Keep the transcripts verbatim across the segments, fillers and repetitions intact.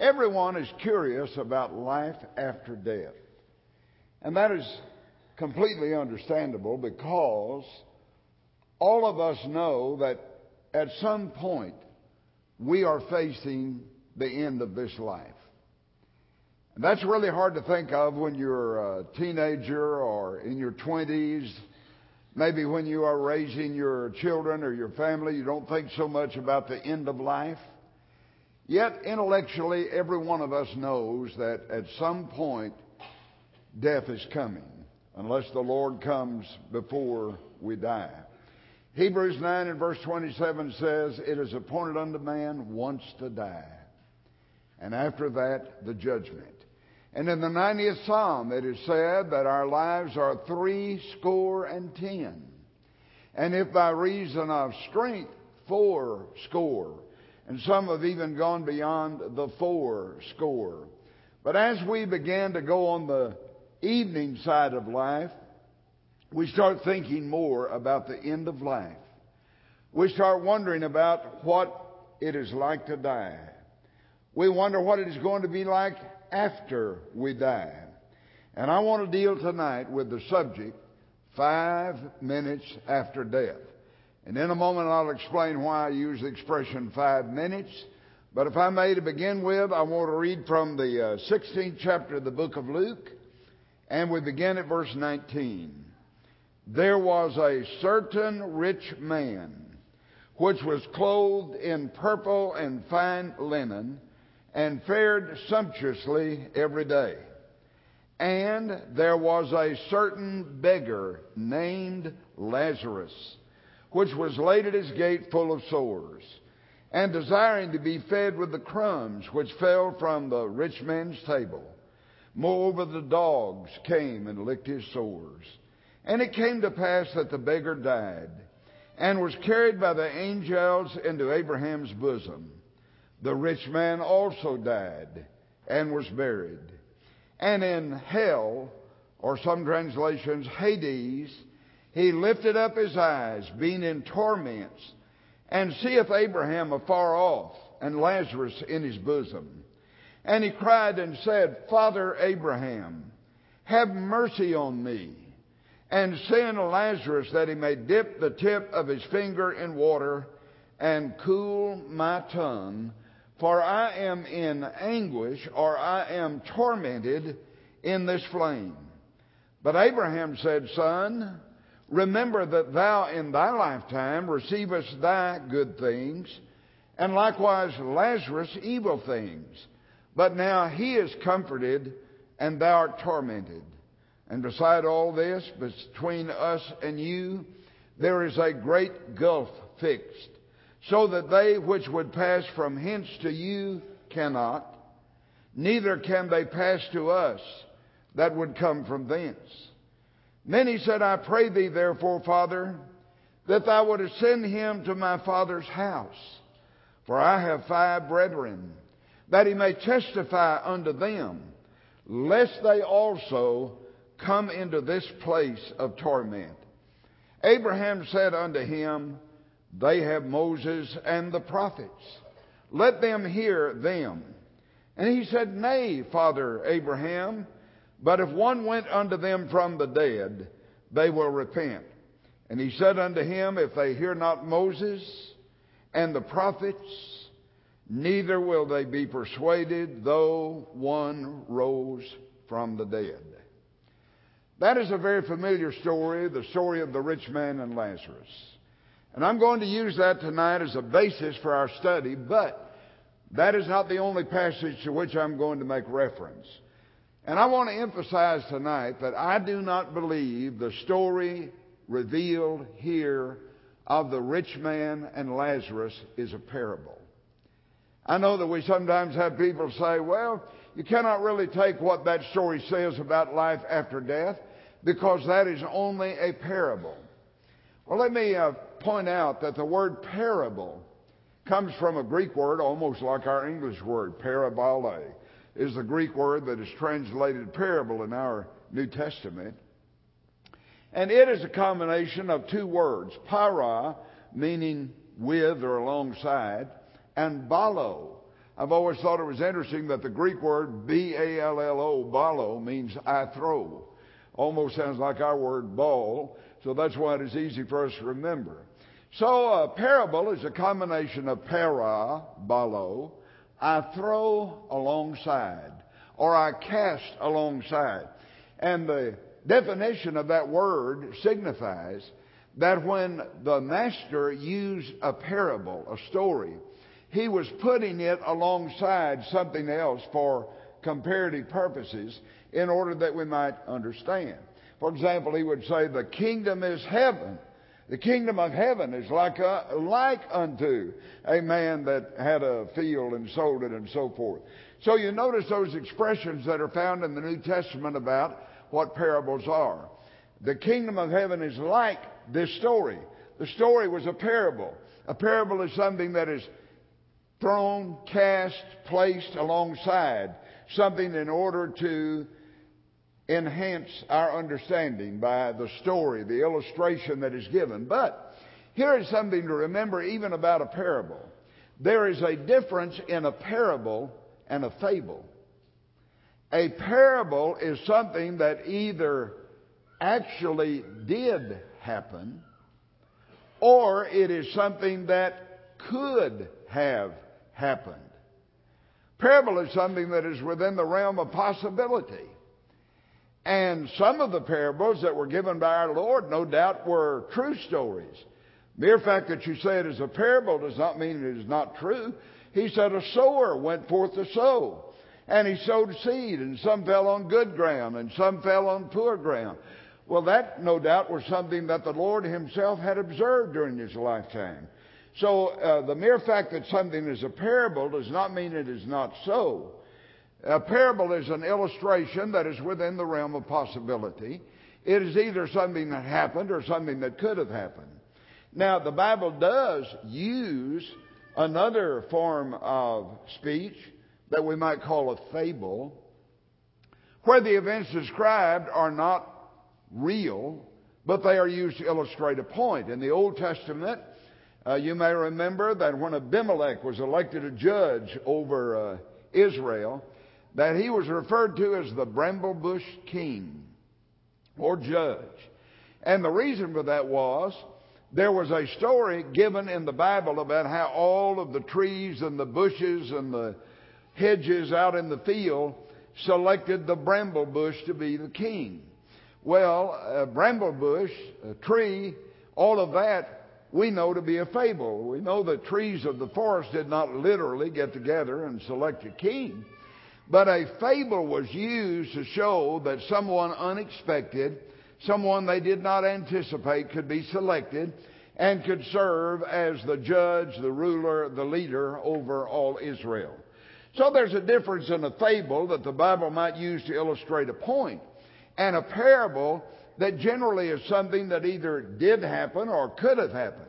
everyone is curious about life after death. And that is completely understandable because all of us know that at some point we are facing the end of this life. And that's really hard to think of when you're a teenager or in your twenties. Maybe when you are raising your children or your family, you don't think so much about the end of life. Yet intellectually, every one of us knows that at some point death is coming, unless the Lord comes before we die. Hebrews nine and verse twenty-seven says, "It is appointed unto man once to die, and after that the judgment." And in the ninetieth Psalm it is said that our lives are three score and ten, and if by reason of strength, four score. And some have even gone beyond the four score. But as we begin to go on the evening side of life, we start thinking more about the end of life. We start wondering about what it is like to die. We wonder what it is going to be like after we die. And I want to deal tonight with the subject, five minutes after death. And in a moment I'll explain why I use the expression five minutes. But if I may to begin with, I want to read from the uh, sixteenth chapter of the book of Luke. And we begin at verse nineteen. "There was a certain rich man, which was clothed in purple and fine linen, and fared sumptuously every day. And there was a certain beggar named Lazarus, which was laid at his gate full of sores, and desiring to be fed with the crumbs which fell from the rich man's table. Moreover, the dogs came and licked his sores. And it came to pass that the beggar died, and was carried by the angels into Abraham's bosom. The rich man also died, and was buried. And in hell, or some translations, Hades, he lifted up his eyes, being in torments, and seeth Abraham afar off, and Lazarus in his bosom. And he cried and said, Father Abraham, have mercy on me, and send Lazarus that he may dip the tip of his finger in water, and cool my tongue, for I am in anguish, or I am tormented in this flame. But Abraham said, Son, remember that thou in thy lifetime receivest thy good things, and likewise Lazarus evil things. But now he is comforted, and thou art tormented. And beside all this, between us and you, there is a great gulf fixed, so that they which would pass from hence to you cannot, neither can they pass to us that would come from thence. Then he said, I pray thee therefore, Father, that thou wouldest send him to my father's house. For I have five brethren, that he may testify unto them, lest they also come into this place of torment. Abraham said unto him, They have Moses and the prophets. Let them hear them. And he said, Nay, Father Abraham, but if one went unto them from the dead, they will repent. And he said unto him, If they hear not Moses and the prophets, neither will they be persuaded, though one rose from the dead. That is a very familiar story, the story of the rich man and Lazarus. And I'm going to use that tonight as a basis for our study, but that is not the only passage to which I'm going to make reference. And I want to emphasize tonight that I do not believe the story revealed here of the rich man and Lazarus is a parable. I know that we sometimes have people say, well, you cannot really take what that story says about life after death because that is only a parable. Well, let me uh, point out that the word parable comes from a Greek word almost like our English word, parabole, is the Greek word that is translated parable in our New Testament. And it is a combination of two words, para, meaning with or alongside, and balo, I've always thought it was interesting that the Greek word B A L L O, ballo, means I throw. Almost sounds like our word ball, so that's why it is easy for us to remember. So a parable is a combination of para, ballo, I throw alongside, or I cast alongside. And the definition of that word signifies that when the master used a parable, a story, he was putting it alongside something else for comparative purposes in order that we might understand. For example, he would say, the kingdom is heaven. The kingdom of heaven is like, a, like unto a man that had a field and sold it and so forth. So you notice those expressions that are found in the New Testament about what parables are. The kingdom of heaven is like this story. The story was a parable. A parable is something that is thrown, cast, placed alongside something in order to enhance our understanding by the story, the illustration that is given. But here is something to remember even about a parable. There is a difference in a parable and a fable. A parable is something that either actually did happen or it is something that could have happened. Parable is something that is within the realm of possibility. And some of the parables that were given by our Lord, no doubt, were true stories. Mere fact that you say it is a parable does not mean it is not true. He said a sower went forth to sow, and he sowed seed, and some fell on good ground, and some fell on poor ground. Well, that, no doubt, was something that the Lord himself had observed during his lifetime. So uh, the mere fact that something is a parable does not mean it is not so. A parable is an illustration that is within the realm of possibility. It is either something that happened or something that could have happened. Now, the Bible does use another form of speech that we might call a fable, where the events described are not real, but they are used to illustrate a point. In the Old Testament, uh, you may remember that when Abimelech was elected a judge over uh, Israel, that he was referred to as the bramble bush king or judge. And the reason for that was there was a story given in the Bible about how all of the trees and the bushes and the hedges out in the field selected the bramble bush to be the king. Well, a bramble bush, a tree, all of that we know to be a fable. We know the trees of the forest did not literally get together and select a king. But a fable was used to show that someone unexpected, someone they did not anticipate, could be selected and could serve as the judge, the ruler, the leader over all Israel. So there's a difference in a fable that the Bible might use to illustrate a point, and a parable that generally is something that either did happen or could have happened.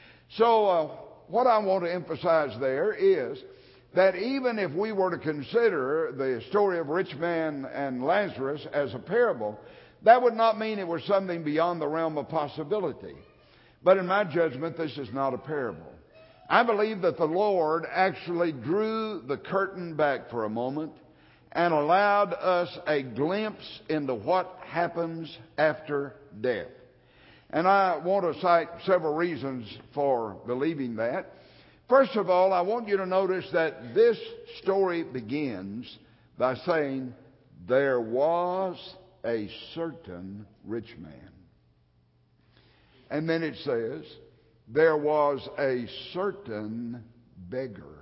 So uh, what I want to emphasize there is that even if we were to consider the story of rich man and Lazarus as a parable, that would not mean it was something beyond the realm of possibility. But in my judgment, this is not a parable. I believe that the Lord actually drew the curtain back for a moment and allowed us a glimpse into what happens after death. And I want to cite several reasons for believing that. First of all, I want you to notice that this story begins by saying, there was a certain rich man. And then it says, there was a certain beggar.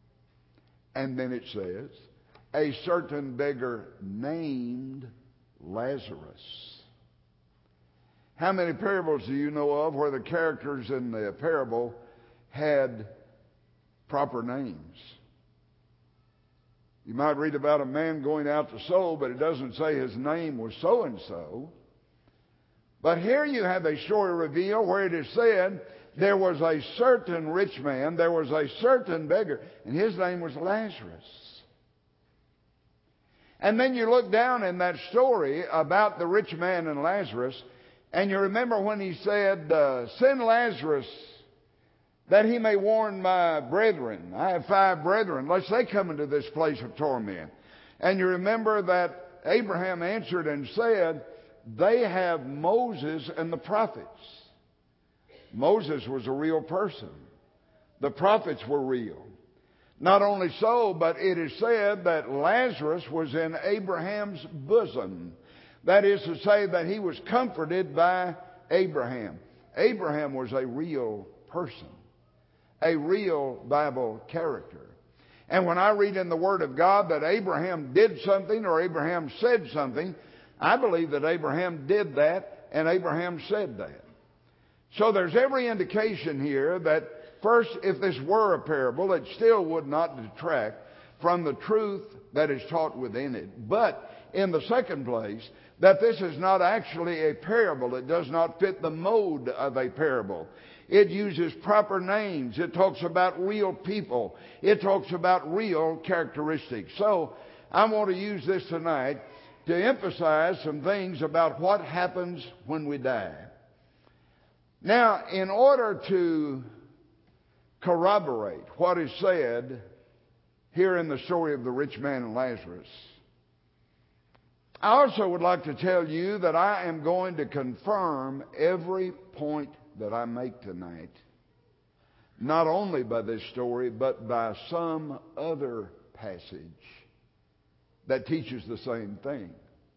And then it says, a certain beggar named Lazarus. How many parables do you know of where the characters in the parable had proper names? You might read about a man going out to sow, but it doesn't say his name was so-and-so. But here you have a story revealed where it is said there was a certain rich man, there was a certain beggar, and his name was Lazarus. And then you look down in that story about the rich man and Lazarus, and you remember when he said, uh, send Lazarus that he may warn my brethren. I have five brethren, lest they come into this place of torment. And you remember that Abraham answered and said, they have Moses and the prophets. Moses was a real person. The prophets were real. Not only so, but it is said that Lazarus was in Abraham's bosom. That is to say that he was comforted by Abraham. Abraham was a real person, a real Bible character. And when I read in the Word of God that Abraham did something or Abraham said something, I believe that Abraham did that and Abraham said that. So there's every indication here that first, if this were a parable, it still would not detract from the truth that is taught within it. But in the second place, that this is not actually a parable. It does not fit the mode of a parable. It uses proper names. It talks about real people. It talks about real characteristics. So I want to use this tonight to emphasize some things about what happens when we die. Now, in order to corroborate what is said here in the story of the rich man and Lazarus, I also would like to tell you that I am going to confirm every point that I make tonight, not only by this story, but by some other passage that teaches the same thing.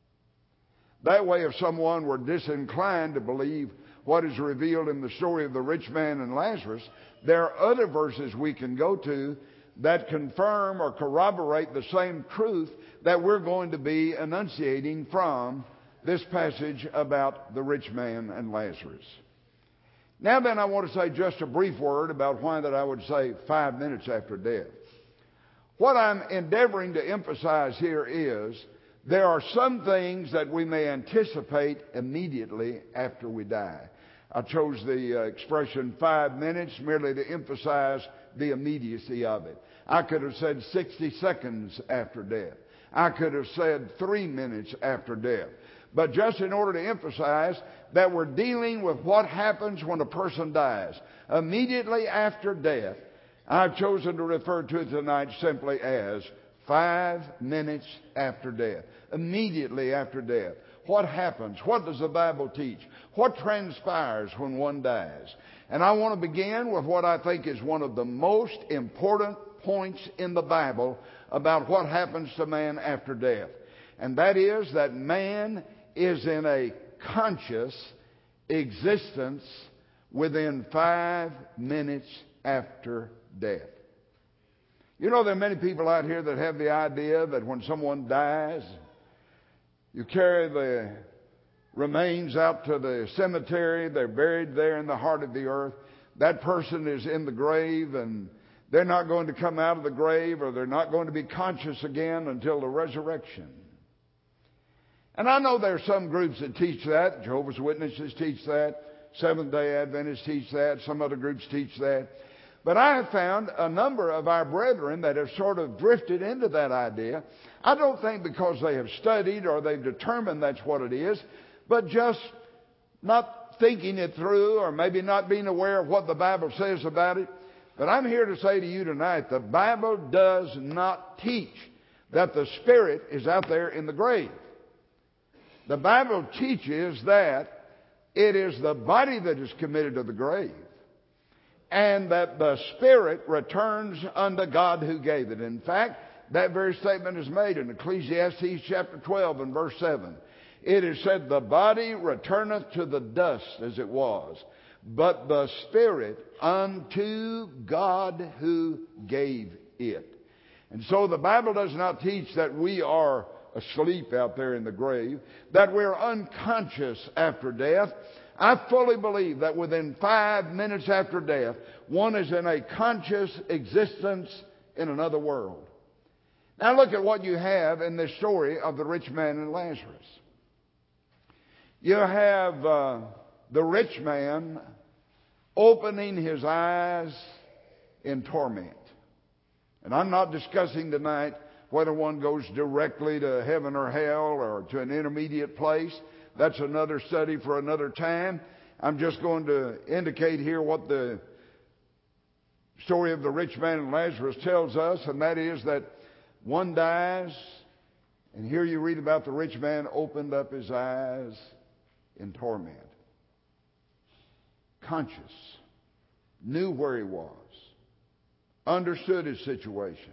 That way, if someone were disinclined to believe what is revealed in the story of the rich man and Lazarus, there are other verses we can go to that confirm or corroborate the same truth that we're going to be enunciating from this passage about the rich man and Lazarus. Now then, I want to say just a brief word about why that I would say five minutes after death. What I'm endeavoring to emphasize here is there are some things that we may anticipate immediately after we die. I chose the uh, expression five minutes merely to emphasize the immediacy of it. I could have said sixty seconds after death. I could have said three minutes after death. But just in order to emphasize that we're dealing with what happens when a person dies. Immediately after death, I've chosen to refer to it tonight simply as five minutes after death. Immediately after death. What happens? What does the Bible teach? What transpires when one dies? And I want to begin with what I think is one of the most important points in the Bible about what happens to man after death. And that is that man is in a conscious existence within five minutes after death. You know, there are many people out here that have the idea that when someone dies, you carry the remains out to the cemetery, they're buried there in the heart of the earth. That person is in the grave and they're not going to come out of the grave, or they're not going to be conscious again until the resurrection. And I know there are some groups that teach that. Jehovah's Witnesses teach that. Seventh-day Adventists teach that. Some other groups teach that. But I have found a number of our brethren that have sort of drifted into that idea. I don't think because they have studied or they've determined that's what it is, but just not thinking it through, or maybe not being aware of what the Bible says about it. But I'm here to say to you tonight, the Bible does not teach that the spirit is out there in the grave. The Bible teaches that it is the body that is committed to the grave, and that the spirit returns unto God who gave it. In fact, that very statement is made in Ecclesiastes chapter twelve and verse seven. It is said, the body returneth to the dust as it was, but the spirit unto God who gave it. And so the Bible does not teach that we are asleep out there in the grave, that we're unconscious after death. I fully believe that within five minutes after death, one is in a conscious existence in another world. Now look at what you have in this story of the rich man and Lazarus. You have uh, the rich man opening his eyes in torment. And I'm not discussing tonight whether one goes directly to heaven or hell or to an intermediate place. That's another study for another time. I'm just going to indicate here what the story of the rich man and Lazarus tells us, and that is that one dies, and here you read about the rich man opened up his eyes in torment. Conscious, knew where he was, understood his situation.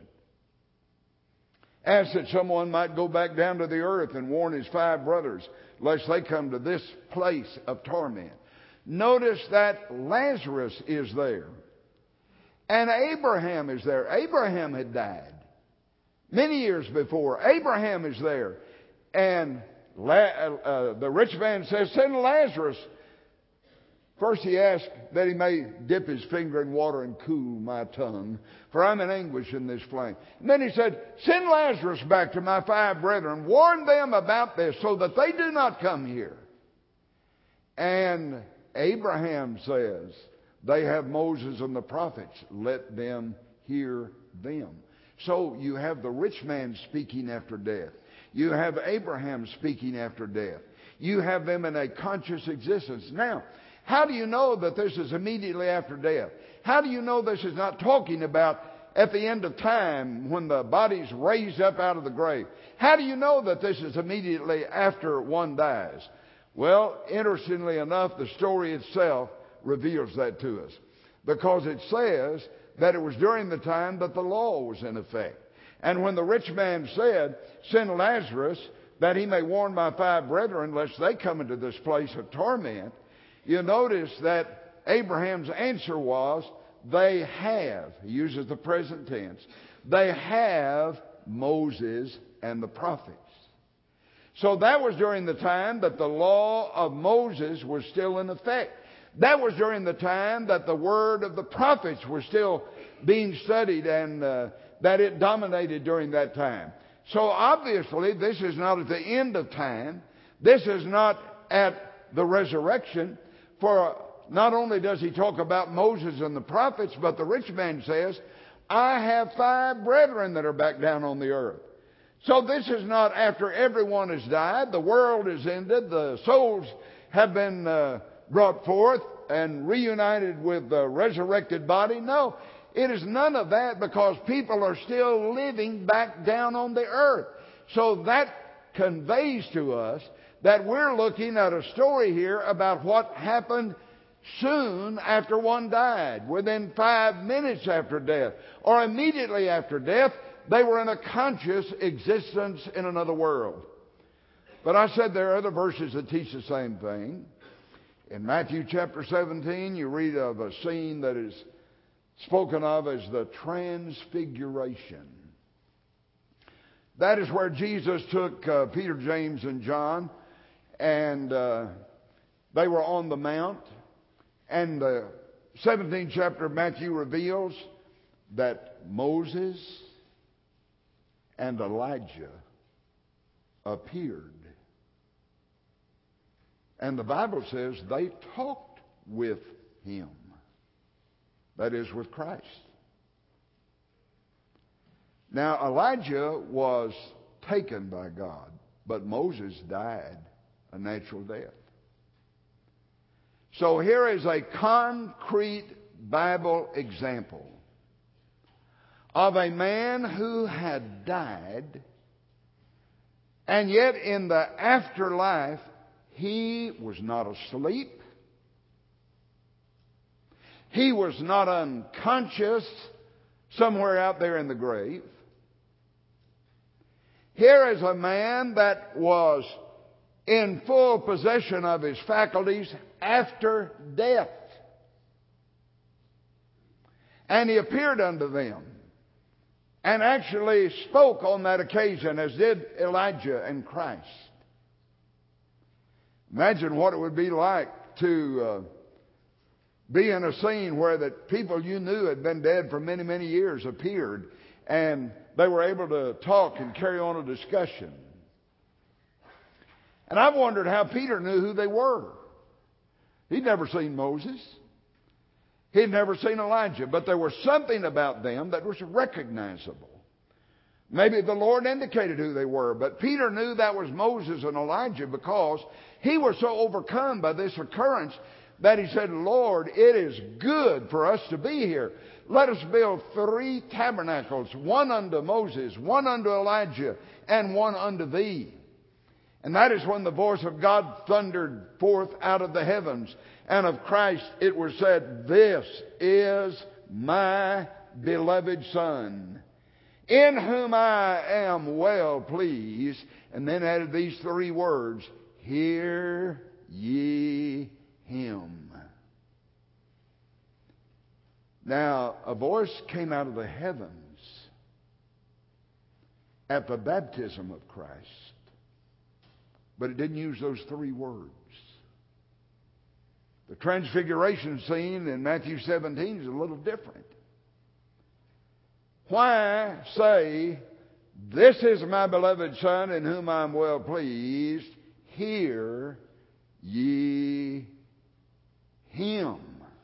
Asked that someone might go back down to the earth and warn his five brothers, lest they come to this place of torment. Notice that Lazarus is there. And Abraham is there. Abraham had died many years before. Abraham is there. And La- uh, the rich man says, send Lazarus. First he asked that he may dip his finger in water and cool my tongue, for I'm in anguish in this flame. And then he said, send Lazarus back to my five brethren. Warn them about this so that they do not come here. And Abraham says, they have Moses and the prophets. Let them hear them. So you have the rich man speaking after death. You have Abraham speaking after death. You have them in a conscious existence. Now, how do you know that this is immediately after death? How do you know this is not talking about at the end of time when the body's raised up out of the grave? How do you know that this is immediately after one dies? Well, interestingly enough, the story itself reveals that to us, because it says that it was during the time that the law was in effect. And when the rich man said, send Lazarus that he may warn my five brethren lest they come into this place of torment, you notice that Abraham's answer was, they have, he uses the present tense, they have Moses and the prophets. So that was during the time that the law of Moses was still in effect. That was during the time that the word of the prophets was still being studied, and uh, that it dominated during that time. So obviously this is not at the end of time. This is not at the resurrection. For not only does he talk about Moses and the prophets, but the rich man says, I have five brethren that are back down on the earth. So this is not after everyone has died, the world is ended, the souls have been uh, brought forth and reunited with the resurrected body. No, it is none of that, because people are still living back down on the earth. So that conveys to us that we're looking at a story here about what happened soon after one died, within five minutes after death, or immediately after death. They were in a conscious existence in another world. But I said there are other verses that teach the same thing. In Matthew chapter seventeen, you read of a scene that is spoken of as the Transfiguration. That is where Jesus took uh, Peter, James, and John, and uh, they were on the mount. And the seventeenth chapter of Matthew reveals that Moses and Elijah appeared. And the Bible says they talked with him. That is, with Christ. Now, Elijah was taken by God, but Moses died a natural death. So here is a concrete Bible example of a man who had died, and yet in the afterlife he was not asleep. He was not unconscious somewhere out there in the grave. Here is a man that was in full possession of his faculties after death. And he appeared unto them and actually spoke on that occasion, as did Elijah and Christ. Imagine what it would be like to uh, be in a scene where the people you knew had been dead for many, many years appeared, and they were able to talk and carry on a discussion. And I've wondered how Peter knew who they were. He'd never seen Moses. He'd never seen Elijah. But there was something about them that was recognizable. Maybe the Lord indicated who they were, but Peter knew that was Moses and Elijah, because he was so overcome by this occurrence that he said, Lord, it is good for us to be here. let us build three tabernacles, one unto Moses, one unto Elijah, and one unto thee. And that is when the voice of God thundered forth out of the heavens. And of Christ it was said, This is my beloved Son, in whom I am well pleased. And then added these three words, Hear ye him. Now, a voice came out of the heavens at the baptism of Christ, but it didn't use those three words. The transfiguration scene in Matthew seventeen is a little different. Why say, This is my beloved Son, in whom I am well pleased, hear ye him?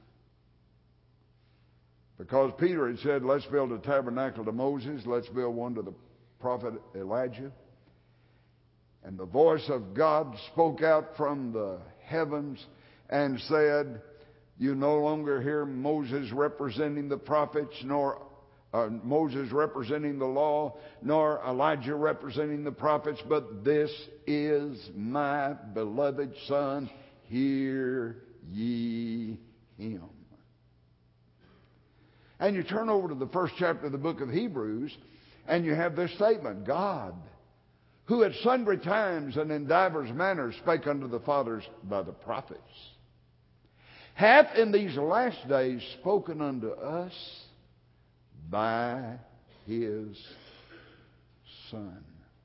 Because Peter had said, let's build a tabernacle to Moses, let's build one to the prophet Elijah. And the voice of God spoke out from the heavens and said, You no longer hear Moses representing the prophets, nor uh, Moses representing the law, nor Elijah representing the prophets, but this is my beloved Son, hear ye him. And you turn over to the first chapter of the book of Hebrews, and you have this statement, God, who at sundry times and in divers manners spake unto the fathers by the prophets, hath in these last days spoken unto us by his Son.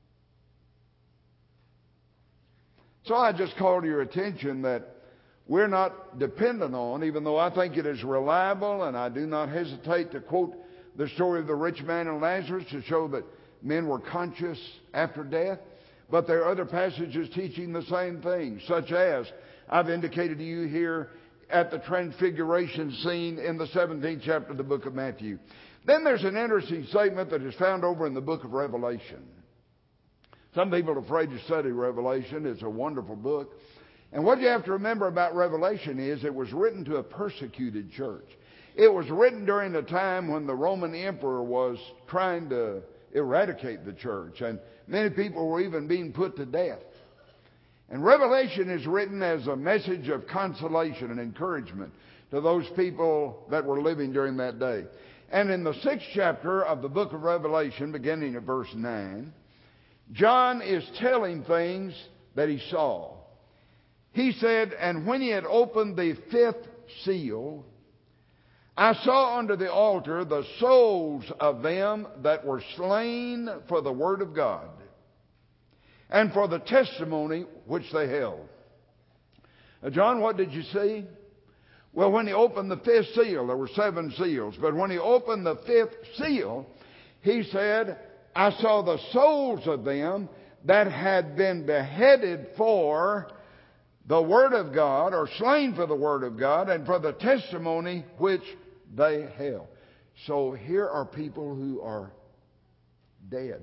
So I just call to your attention that we're not dependent on, even though I think it is reliable, and I do not hesitate to quote the story of the rich man and Lazarus to show that men were conscious after death. But there are other passages teaching the same thing, such as I've indicated to you here at the transfiguration scene in the seventeenth chapter of the book of Matthew. Then there's an interesting statement that is found over in the book of Revelation. Some people are afraid to study Revelation. It's a wonderful book. And what you have to remember about Revelation is it was written to a persecuted church. It was written during a time when the Roman emperor was trying to eradicate the church, and many people were even being put to death. And Revelation is written as a message of consolation and encouragement to those people that were living during that day. And in the sixth chapter of the book of Revelation, beginning at verse nine, John is telling things that he saw. He said, And when he had opened the fifth seal, I saw under the altar the souls of them that were slain for the word of God and for the testimony which they held. Now, John, what did you see? Well, when he opened the fifth seal, there were seven seals, but when he opened the fifth seal, he said, I saw the souls of them that had been beheaded for the Word of God, or slain for the Word of God, and for the testimony which they held. So here are people who are dead.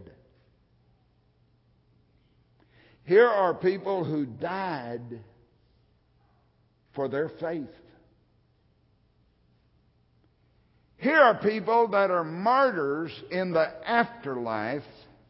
Here are people who died for their faith. Here are people that are martyrs in the afterlife.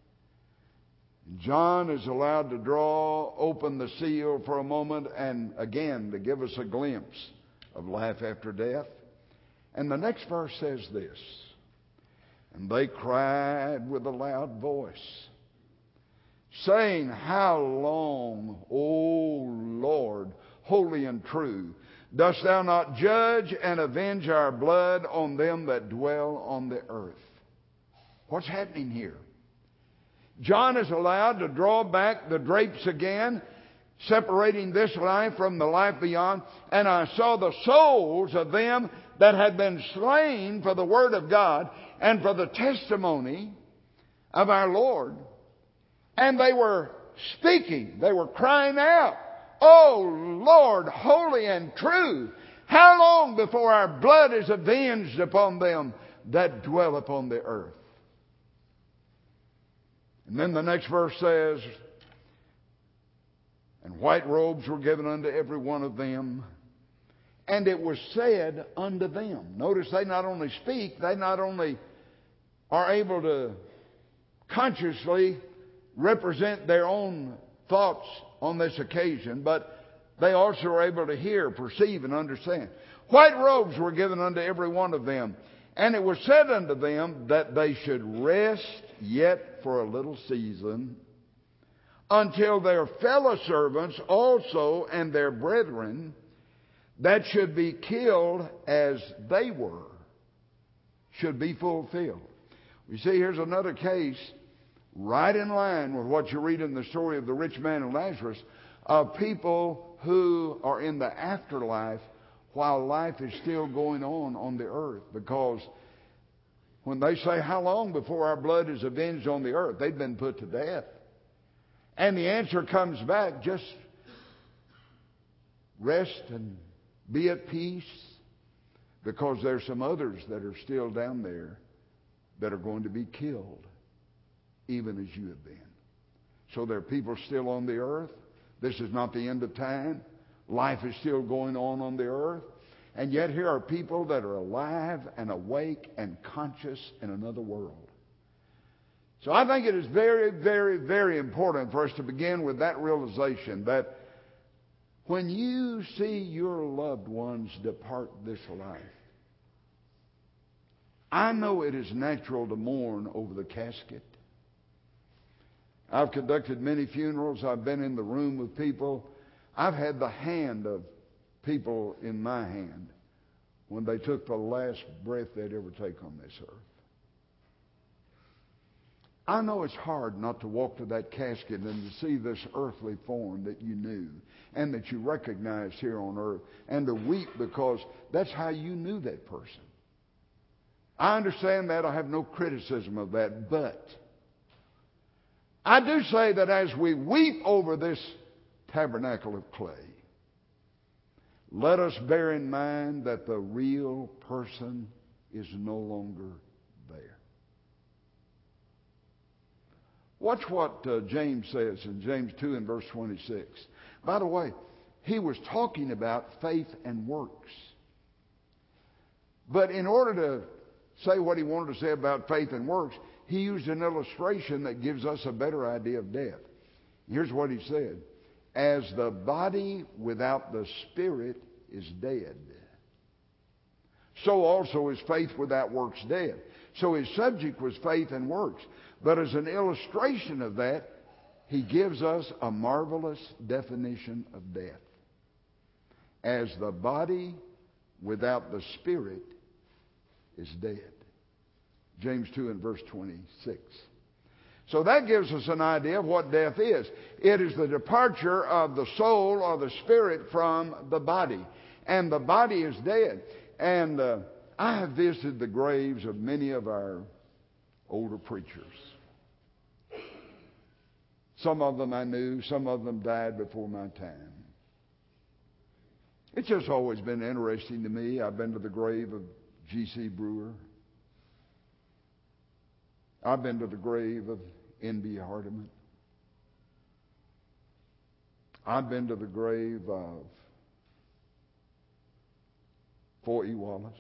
John is allowed to draw open the seal for a moment and again to give us a glimpse of life after death. And the next verse says this, And they cried with a loud voice, saying, How long, O Lord, holy and true, dost thou not judge and avenge our blood on them that dwell on the earth? What's happening here? John is allowed to draw back the drapes again, separating this life from the life beyond. And I saw the souls of them that had been slain for the word of God and for the testimony of our Lord. And they were speaking. They were crying out, O Lord, holy and true, how long before our blood is avenged upon them that dwell upon the earth? And then the next verse says, And white robes were given unto every one of them, And it was said unto them. Notice they not only speak, they not only are able to consciously represent their own thoughts on this occasion, but they also are able to hear, perceive, and understand. White robes were given unto every one of them. And it was said unto them that they should rest yet for a little season, until their fellow servants also and their brethren that should be killed as they were should be fulfilled. You see, here's another case right in line with what you read in the story of the rich man and Lazarus, of people who are in the afterlife while life is still going on on the earth. Because when they say, how long before our blood is avenged on the earth? They've been put to death. And the answer comes back, just rest and be at peace, because there's some others that are still down there that are going to be killed, even as you have been. So there are people still on the earth. This is not the end of time. Life is still going on on the earth. And yet here are people that are alive and awake and conscious in another world. So I think it is very, very, very important for us to begin with that realization that when you see your loved ones depart this life, I know it is natural to mourn over the casket. I've conducted many funerals. I've been in the room with people. I've had the hand of people in my hand when they took the last breath they'd ever take on this earth. I know it's hard not to walk to that casket and to see this earthly form that you knew and that you recognized here on earth, and to weep because that's how you knew that person. I understand that. I have no criticism of that. But I do say that as we weep over this tabernacle of clay, let us bear in mind that the real person is no longer there. Watch what uh, James says in James two and verse twenty-six. By the way, he was talking about faith and works. But in order to say what he wanted to say about faith and works, he used an illustration that gives us a better idea of death. Here's what he said. As the body without the spirit is dead, so also is faith without works dead. So his subject was faith and works. But as an illustration of that, he gives us a marvelous definition of death. As the body without the spirit is dead. James two and verse twenty-six. So that gives us an idea of what death is. It is the departure of the soul or the spirit from the body. And the body is dead. And uh, I have visited the graves of many of our older preachers. Some of them I knew. Some of them died before my time. It's just always been interesting to me. I've been to the grave of G C Brewer. I've been to the grave of N B Hardeman. I've been to the grave of Four E. Wallace.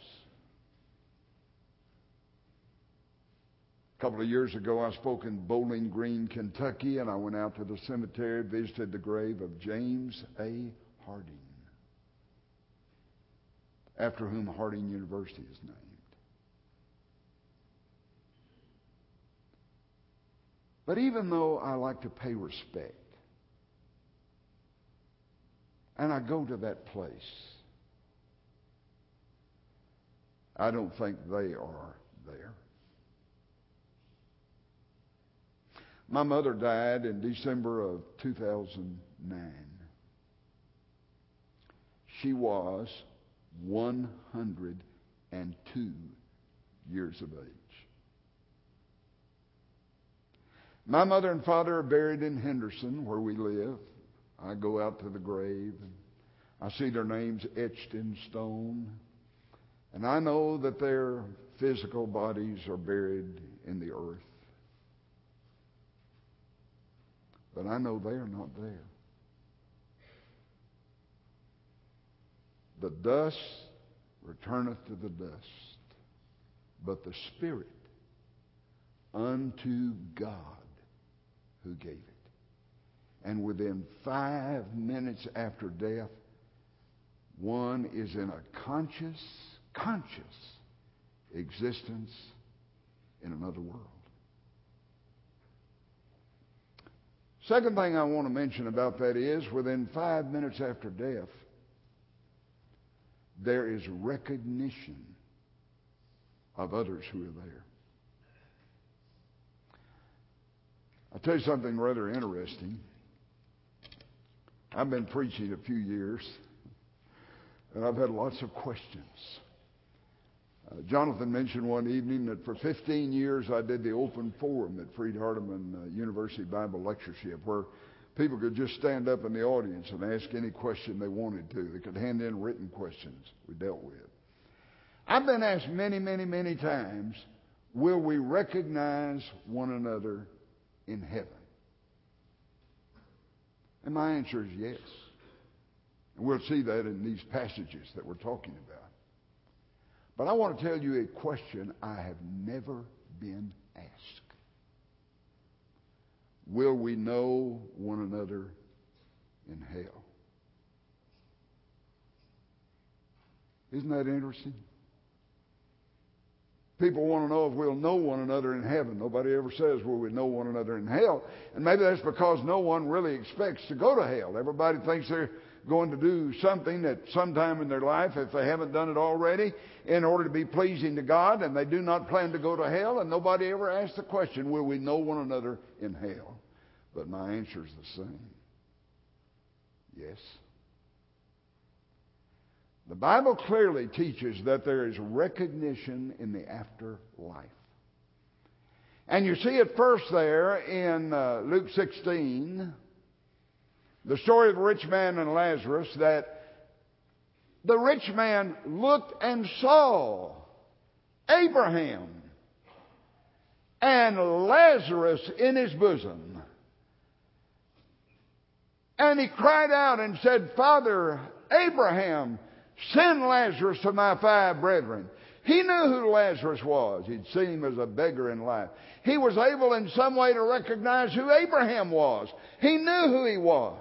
A couple of years ago, I spoke in Bowling Green, Kentucky, and I went out to the cemetery, visited the grave of James A. Harding, after whom Harding University is named. But even though I like to pay respect, and I go to that place, I don't think they are there. My mother died in December of two thousand nine. She was one hundred two years of age. My mother and father are buried in Henderson, where we live. I go out to the grave, and I see their names etched in stone. And I know that their physical bodies are buried in the earth. But I know they are not there. The dust returneth to the dust, but the Spirit unto God who gave it. And within five minutes after death, one is in a conscious, conscious existence in another world. Second thing I want to mention about that is, within five minutes after death, there is recognition of others who are there. I'll tell you something rather interesting. I've been preaching a few years, and I've had lots of questions. Uh, Jonathan mentioned one evening that for fifteen years I did the open forum at Freed Hardeman uh, University Bible Lectureship, where people could just stand up in the audience and ask any question they wanted to. They could hand in written questions we dealt with. I've been asked many, many, many times, will we recognize one another in heaven? And my answer is yes. And we'll see that in these passages that we're talking about. But I want to tell you a question I have never been asked. Will we know one another in hell? Isn't that interesting? People want to know if we'll know one another in heaven. Nobody ever says, will we know one another in hell? And maybe that's because no one really expects to go to hell. Everybody thinks they're going to do something at some time in their life, if they haven't done it already, in order to be pleasing to God, and they do not plan to go to hell. And nobody ever asks the question, will we know one another in hell? But my answer is the same. Yes. The Bible clearly teaches that there is recognition in the afterlife. And you see it first there in uh, Luke sixteen, the story of the rich man and Lazarus, that the rich man looked and saw Abraham and Lazarus in his bosom. And he cried out and said, Father Abraham, send Lazarus to my five brethren. He knew who Lazarus was. He'd seen him as a beggar in life. He was able in some way to recognize who Abraham was. He knew who he was.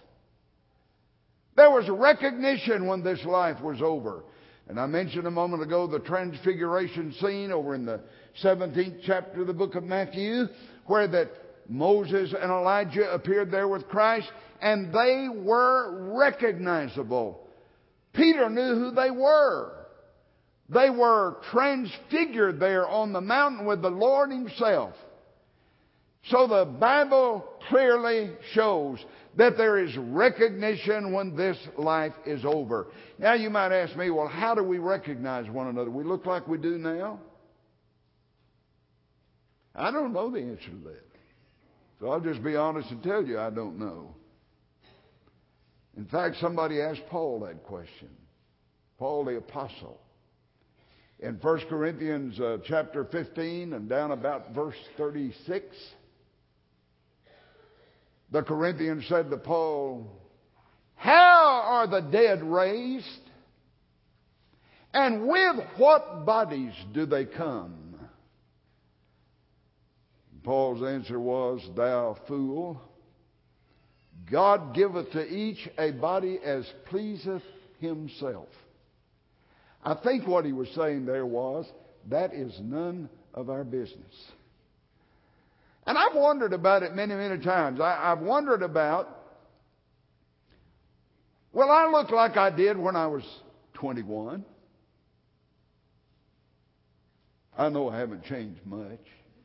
There was recognition when this life was over. And I mentioned a moment ago the transfiguration scene over in the seventeenth chapter of the book of Matthew, where that Moses and Elijah appeared there with Christ, and they were recognizable. Peter knew who they were. They were transfigured there on the mountain with the Lord Himself. So the Bible clearly shows that there is recognition when this life is over. Now you might ask me, well, how do we recognize one another? We look like we do now? I don't know the answer to that. So I'll just be honest and tell you I don't know. In fact, somebody asked Paul that question. Paul the Apostle. In First Corinthians uh, chapter fifteen and down about verse thirty-six, the Corinthians said to Paul, how are the dead raised? And with what bodies do they come? Paul's answer was, thou fool, God giveth to each a body as pleaseth Himself. I think what he was saying there was, that is none of our business. And I've wondered about it many, many times. I, I've wondered about, will I look like I did when I was twenty-one? I know I haven't changed much.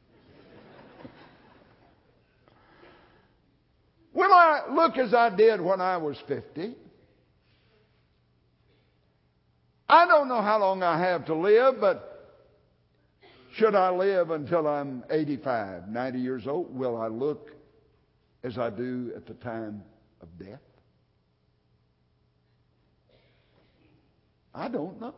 Will I look as I did when I was fifty? I don't know how long I have to live, but should I live until I'm eighty-five, ninety years old, will I look as I do at the time of death? I don't know.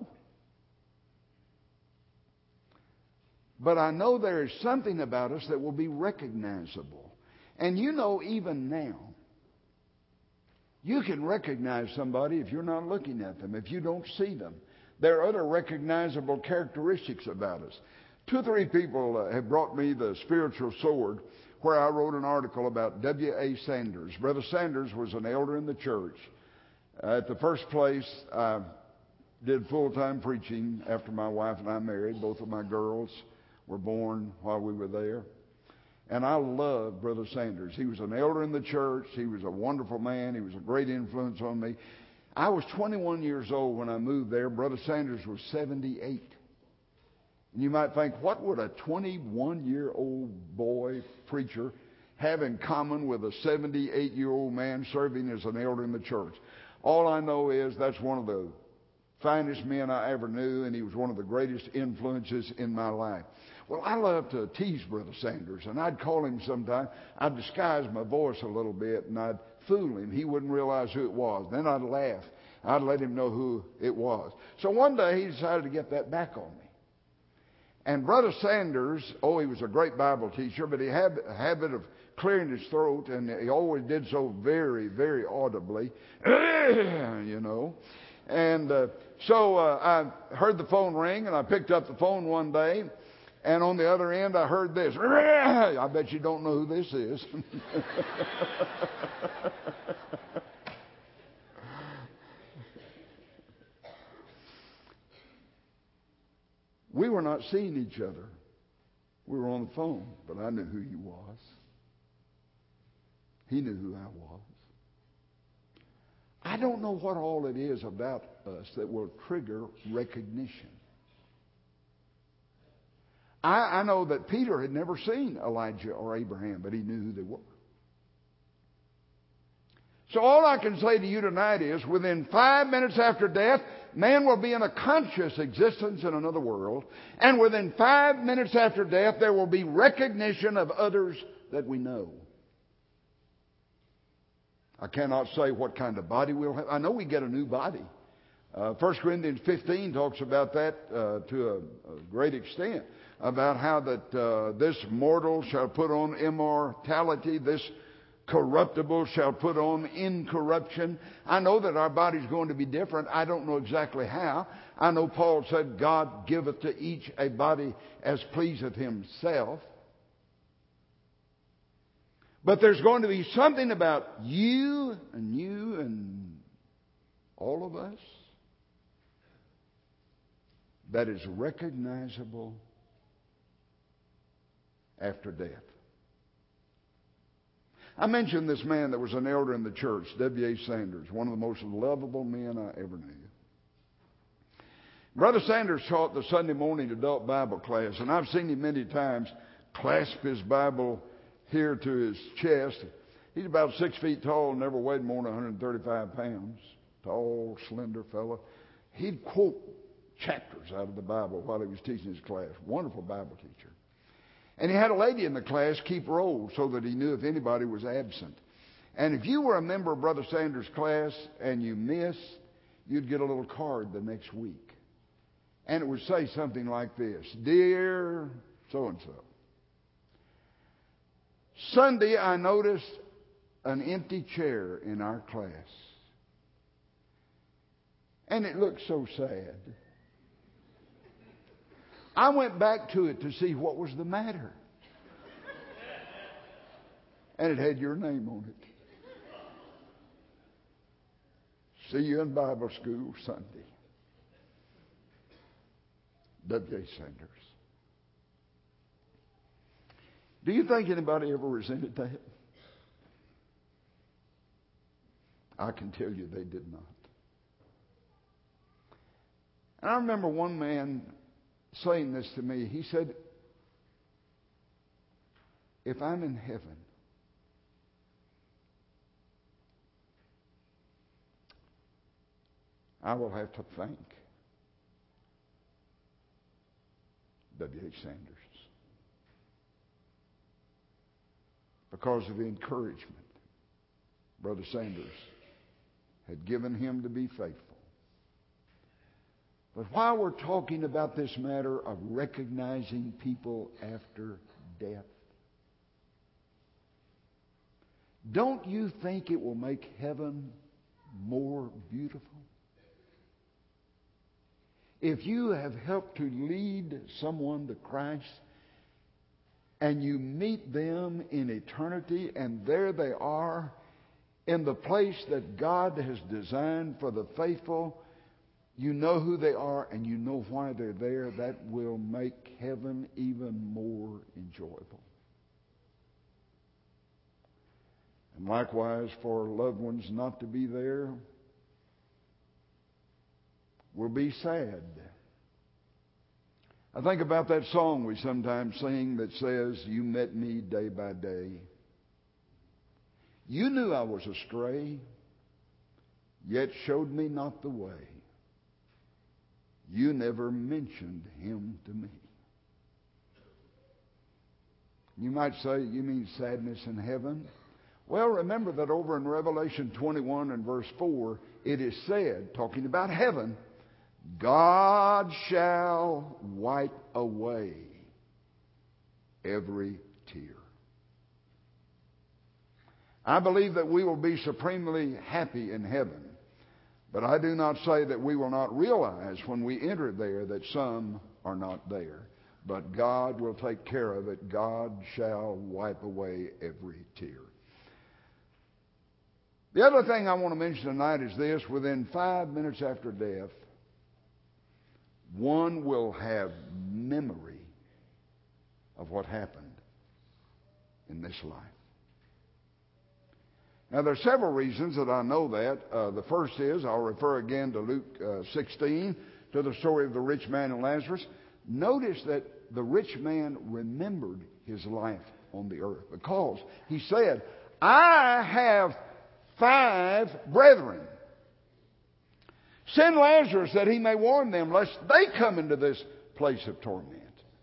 But I know there is something about us that will be recognizable. And you know, even now, You can recognize somebody if you're not looking at them, if you don't see them. There are other recognizable characteristics about us. Two or three people uh, have brought me the Spiritual Sword, where I wrote an article about W A Sanders. Brother Sanders was an elder in the church. Uh, at the first place, I did full-time preaching after my wife and I married. Both of my girls were born while we were there. And I loved Brother Sanders. He was an elder in the church. He was a wonderful man. He was a great influence on me. I was twenty-one years old when I moved there. Brother Sanders was seventy-eight. And you might think, what would a twenty-one-year-old boy preacher have in common with a seventy-eight-year-old man serving as an elder in the church? All I know is that's one of the finest men I ever knew, and he was one of the greatest influences in my life. Well, I love to tease Brother Sanders, and I'd call him sometime. I'd disguise my voice a little bit, and I'd fool him. He wouldn't realize who it was. Then I'd laugh. I'd let him know who it was. So one day he decided to get that back on me. And Brother Sanders, oh, he was a great Bible teacher, but he had a habit of clearing his throat, and he always did so very, very audibly, you know. And uh, so uh, I heard the phone ring, and I picked up the phone one day, and on the other end I heard this. I bet you don't know who this is. We were not seeing each other. We were on the phone, but I knew who he was. He knew who I was. I don't know what all it is about us that will trigger recognition. I, I know that Peter had never seen Elijah or Abraham, but he knew who they were. So all I can say to you tonight is, within five minutes after death, man will be in a conscious existence in another world. And within five minutes after death, there will be recognition of others that we know. I cannot say what kind of body we'll have. I know we get a new body. Uh, First Corinthians fifteen talks about that uh, to a, a great extent, about how that uh, this mortal shall put on immortality, this corruptible shall put on incorruption. I know that our body's going to be different. I don't know exactly how. I know Paul said, God giveth to each a body as pleaseth himself. But there's going to be something about you and you and all of us that is recognizable after death. I mentioned this man that was an elder in the church, W A Sanders, one of the most lovable men I ever knew. Brother Sanders taught the Sunday morning adult Bible class, and I've seen him many times clasp his Bible here to his chest. He's about six feet tall, never weighed more than one hundred thirty-five pounds. Tall, slender fellow. He'd quote chapters out of the Bible while he was teaching his class. Wonderful Bible teacher. And he had a lady in the class keep roll so that he knew if anybody was absent. And if you were a member of Brother Sanders' class and you missed, you'd get a little card the next week. And it would say something like this: Dear so-and-so, Sunday I noticed an empty chair in our class. And it looked so sad. I went back to it to see what was the matter. And it had your name on it. See you in Bible school Sunday. W A Sanders. Do you think anybody ever resented that? I can tell you they did not. And I remember one man saying this to me. He said, if I'm in heaven, I will have to thank W A Sanders because of the encouragement Brother Sanders had given him to be faithful. But while we're talking about this matter of recognizing people after death, don't you think it will make heaven more beautiful? If you have helped to lead someone to Christ and you meet them in eternity and there they are in the place that God has designed for the faithful, you know who they are and you know why they're there, that will make heaven even more enjoyable. And likewise, for loved ones not to be there will be sad. I think about that song we sometimes sing that says, "You met me day by day. You knew I was astray, yet showed me not the way. You never mentioned him to me." You might say, you mean sadness in heaven? Well, remember that over in Revelation twenty-one and verse four, it is said, talking about heaven, God shall wipe away every tear. I believe that we will be supremely happy in heaven, but I do not say that we will not realize when we enter there that some are not there. But God will take care of it. God shall wipe away every tear. The other thing I want to mention tonight is this. Within five minutes after death, one will have memory of what happened in this life. Now, there are several reasons that I know that. Uh, the first is, I'll refer again to Luke uh, sixteen, to the story of the rich man and Lazarus. Notice that the rich man remembered his life on the earth because he said, I have five brethren. Send Lazarus that he may warn them lest they come into this place of torment.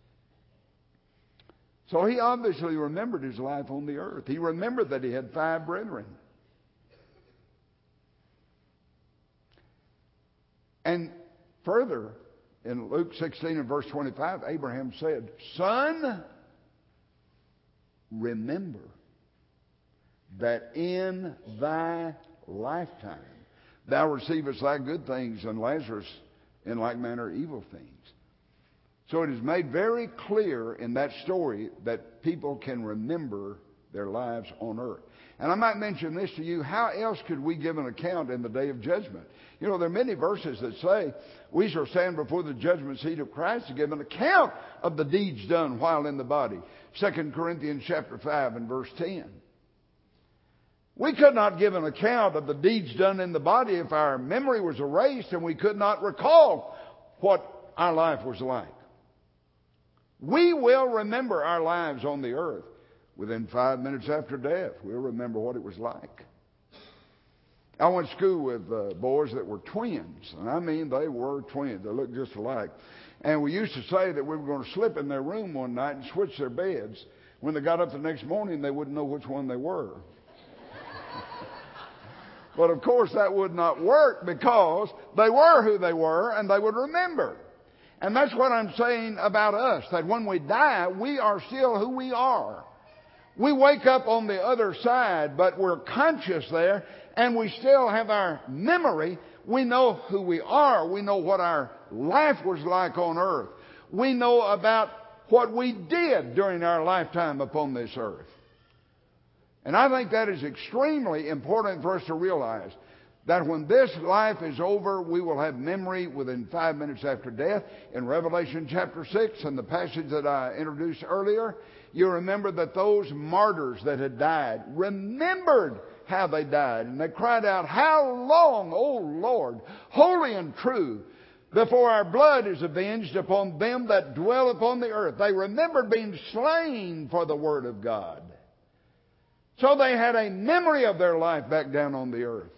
So he obviously remembered his life on the earth. He remembered that he had five brethren. And further, in Luke sixteen and verse twenty-five, Abraham said, Son, remember that in thy lifetime thou receivest thy good things, and Lazarus in like manner evil things. So it is made very clear in that story that people can remember their lives on earth. And I might mention this to you, how else could we give an account in the day of judgment? You know, there are many verses that say we shall stand before the judgment seat of Christ to give an account of the deeds done while in the body. Second Corinthians chapter five and verse ten. We could not give an account of the deeds done in the body if our memory was erased and we could not recall what our life was like. We will remember our lives on the earth. Within five minutes after death, we'll remember what it was like. I went to school with uh, boys that were twins, and I mean they were twins. They looked just alike. And we used to say that we were going to slip in their room one night and switch their beds. When they got up the next morning, they wouldn't know which one they were. But of course that would not work because they were who they were and they would remember. And that's what I'm saying about us, that when we die, we are still who we are. We wake up on the other side, but we're conscious there, and we still have our memory. We know who we are. We know what our life was like on earth. We know about what we did during our lifetime upon this earth. And I think that is extremely important for us to realize that when this life is over, we will have memory within five minutes after death. In Revelation chapter six, and the passage that I introduced earlier, you remember that those martyrs that had died remembered how they died. And they cried out, How long, O Lord, holy and true, before our blood is avenged upon them that dwell upon the earth? They remembered being slain for the word of God. So they had a memory of their life back down on the earth.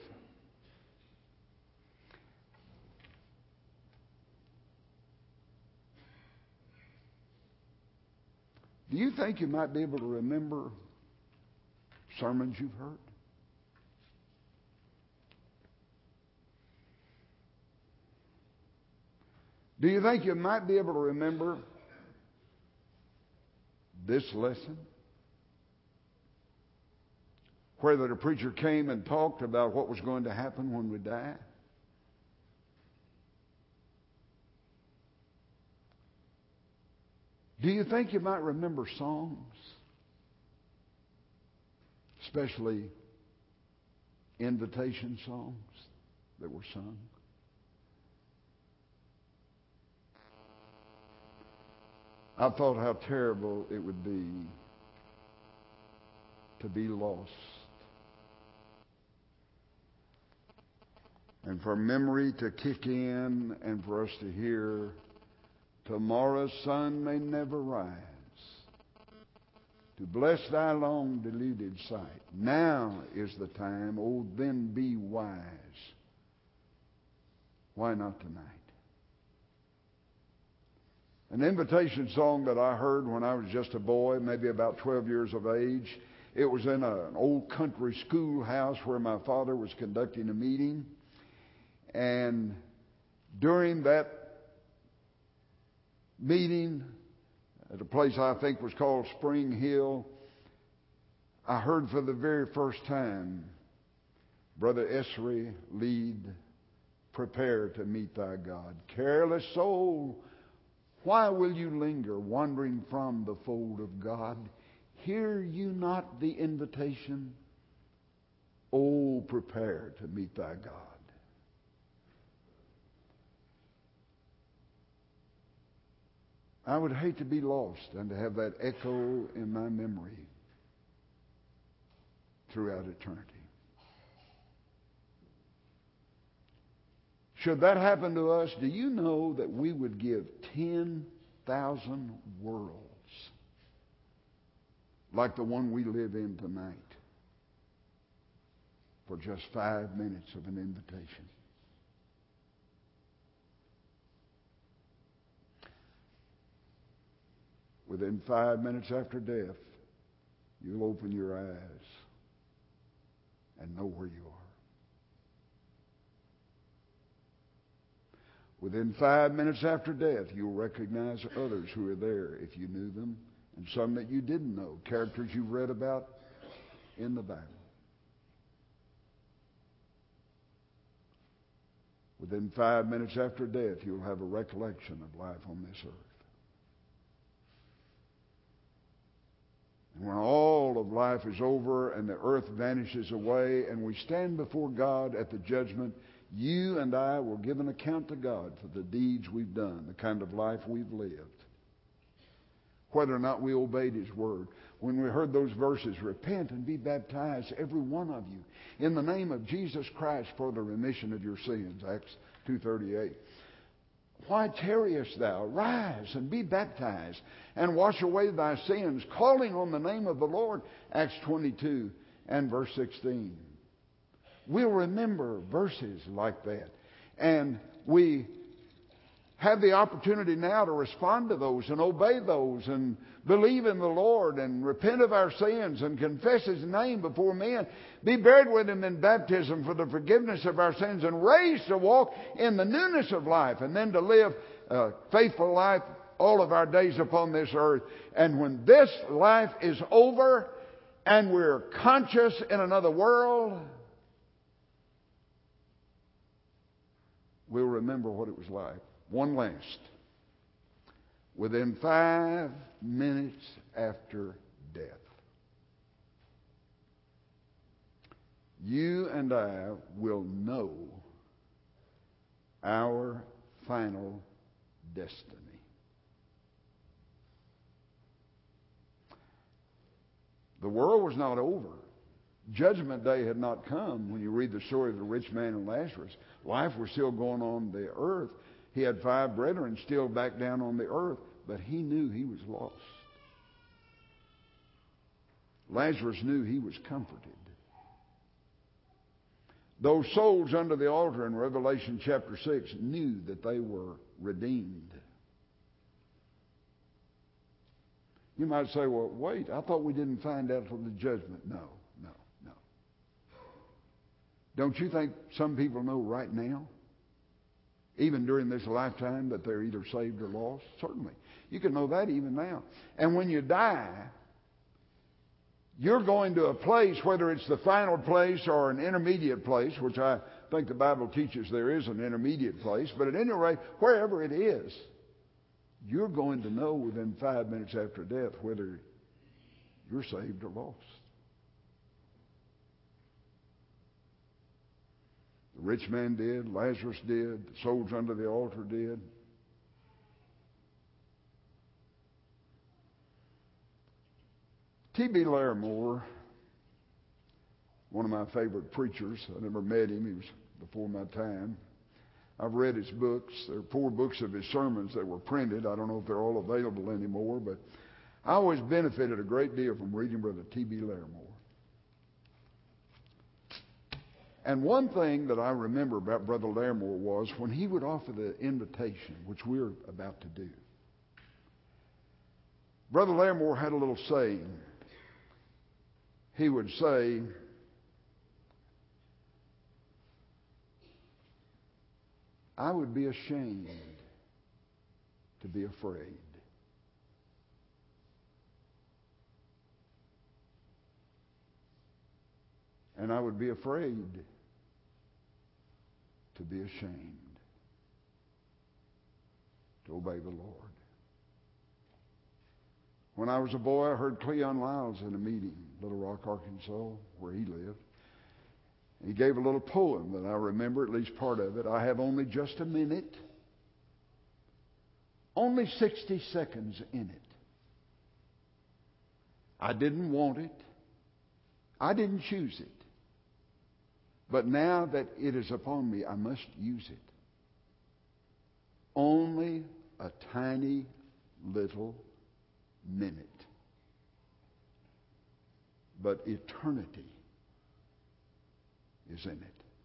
Do you think you might be able to remember sermons you've heard? Do you think you might be able to remember this lesson? where the preacher came and talked about what was going to happen when we die? Do you think you might remember songs, especially invitation songs that were sung? I thought how terrible it would be to be lost, and for memory to kick in and for us to hear, tomorrow's sun may never rise to bless thy long deluded sight. Now is the time, oh then be wise. Why not tonight? An invitation song that I heard when I was just a boy, maybe about twelve years of age. It was in a, an old country schoolhouse where my father was conducting a meeting. And during that meeting, at a place I think was called Spring Hill, I heard for the very first time Brother Esri lead, "Prepare to meet thy God." Careless soul, why will you linger, wandering from the fold of God? Hear you not the invitation? Oh, prepare to meet thy God. I would hate to be lost and to have that echo in my memory throughout eternity. Should that happen to us, do you know that we would give ten thousand worlds like the one we live in tonight for just five minutes of an invitation? Within five minutes after death, you'll open your eyes and know where you are. Within five minutes after death, you'll recognize others who are there if you knew them, and some that you didn't know, characters you've read about in the Bible. Within five minutes after death, you'll have a recollection of life on this earth. And when all of life is over and the earth vanishes away and we stand before God at the judgment, you and I will give an account to God for the deeds we've done, the kind of life we've lived, whether or not we obeyed His word. When we heard those verses, repent and be baptized, every one of you, in the name of Jesus Christ for the remission of your sins, Acts two thirty-eight. Why tarriest thou? Rise and be baptized and wash away thy sins, calling on the name of the Lord, Acts twenty-two and verse sixteen. We'll remember verses like that. And we have the opportunity now to respond to those and obey those and believe in the Lord and repent of our sins and confess His name before men, be buried with Him in baptism for the forgiveness of our sins, and raised to walk in the newness of life, and then to live a faithful life all of our days upon this earth. And when this life is over and we're conscious in another world, we'll remember what it was like. One last. Within five minutes after death, you and I will know our final destiny. The world was not over. Judgment day had not come. When you read the story of the rich man and Lazarus, life was still going on the earth. He had five brethren still back down on the earth, but he knew he was lost. Lazarus knew he was comforted. Those souls under the altar in Revelation chapter six knew that they were redeemed. You might say, well, wait, I thought we didn't find out till the judgment. No, no, no. Don't you think some people know right now, even during this lifetime, that they're either saved or lost? Certainly. You can know that even now. And when you die, You're going to a place, whether it's the final place or an intermediate place, which I think the Bible teaches there is an intermediate place, but at any rate, wherever it is, you're going to know within five minutes after death whether you're saved or lost. The rich man did, Lazarus did, the souls under the altar did. T B Larimore, one of my favorite preachers. I never met him. He was before my time. I've read his books. There are four books of his sermons that were printed. I don't know if they're all available anymore, but I always benefited a great deal from reading Brother T B Larimore. And one thing that I remember about Brother Larimore was when he would offer the invitation, which we're about to do. Brother Larimore had a little saying. He would say, I would be ashamed to be afraid. And I would be afraid to be ashamed to obey the Lord. When I was a boy, I heard Cleon Lyles in a meeting, Little Rock, Arkansas, where he lived. He gave a little poem that I remember, at least part of it. I have only just a minute, only sixty seconds in it. I didn't want it. I didn't choose it. But now that it is upon me, I must use it. Only a tiny little minute. But eternity is in it.